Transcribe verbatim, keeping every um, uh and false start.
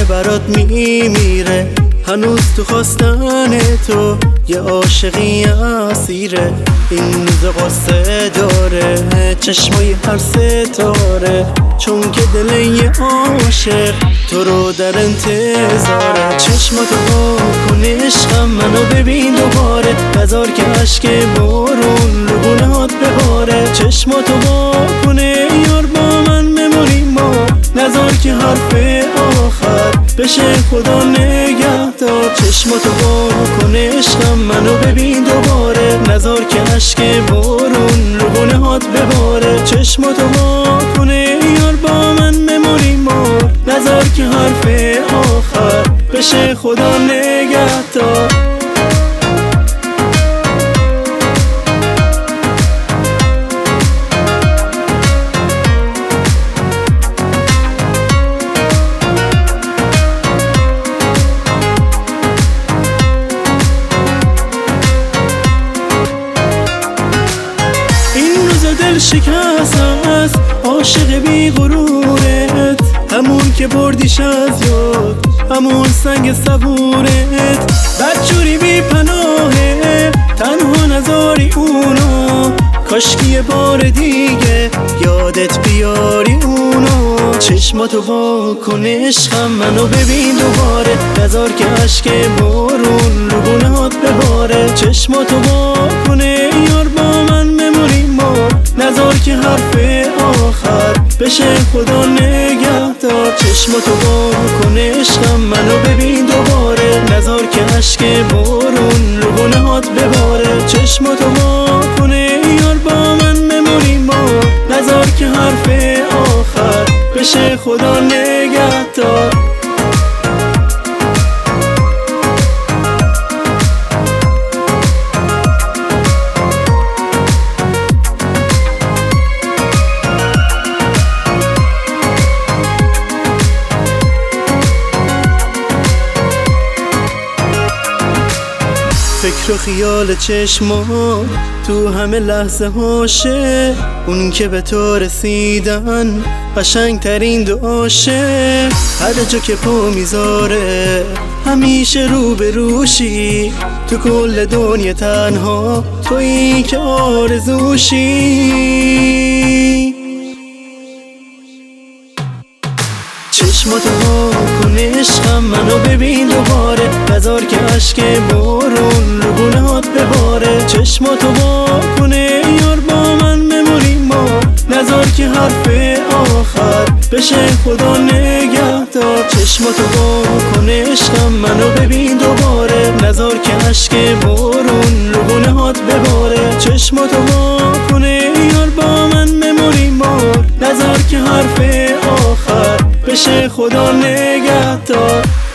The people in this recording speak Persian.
برات میمیره، هنوز تو خواستن تو یه عاشقی اسیره. این روز قصه داره چشمای هر ستاره، چون که دل یه عاشق تو رو در انتظاره. چشماتو وا کن عشقم منو ببین دوباره، نذار که عشق بارون رو گونه‌هات بباره. چشماتو وا کن یار با من بمونیم ما، نذار که حرف آخر بشه خدا نگهدار. چشماتو وا کن عشقم منو ببین دوباره، نذار که عشق بارون رو گونه‌هات بباره. چشماتو وا کن یار با من بمونیم ما، نذار که حرف آخر بشه خدا نگهدار. دل شکستم از عاشق بی غرورت، همون که بردیش از یاد، همون سنگ صبورت. بدجوری بی پناهه تنها نذاری اونو، کاشکی یه بار دیگه یادت بیاری اونو. چشماتو وا کن عشقم منو ببین دوباره، نذار که عشق بارون رو گونه‌هات بباره. چشماتو وا کن یار با من بمونیم ما، نذار که حرف آخر بشه خدا نگهدار. چشماتو وا کن عشقم منو ببین دوباره، نذار که عشق بارون رو گونه‌هات بباره. چشماتو وا کن یار با من بمونیم ما، نذار که حرف آخر بشه خدا نگهدار. فکر و خیال چشما تو همه لحظه هاشه، اون که به تو رسیدن قشنگ ترین دعاشه. هر جا که پا میذاره همیشه رو به روشی، تو کل دنیا تنها تویی که آرزوشی. چشماتو وا کن عشقم منو ببین دوباره، نذار که عشق بارون رو گونه‌هات بباره. چشماتو وا کن یار با من بمونیم ما، نذار که حرف آخر بشه خدا نگهدار. چشماتو وا کن عشقم منو ببین دوباره، نذار که عشق بارون رو گونه‌هات بباره. چشماتو وا کن یار با من بمونیم ما، نذار که حرف آخر بشه خدا نگهدار.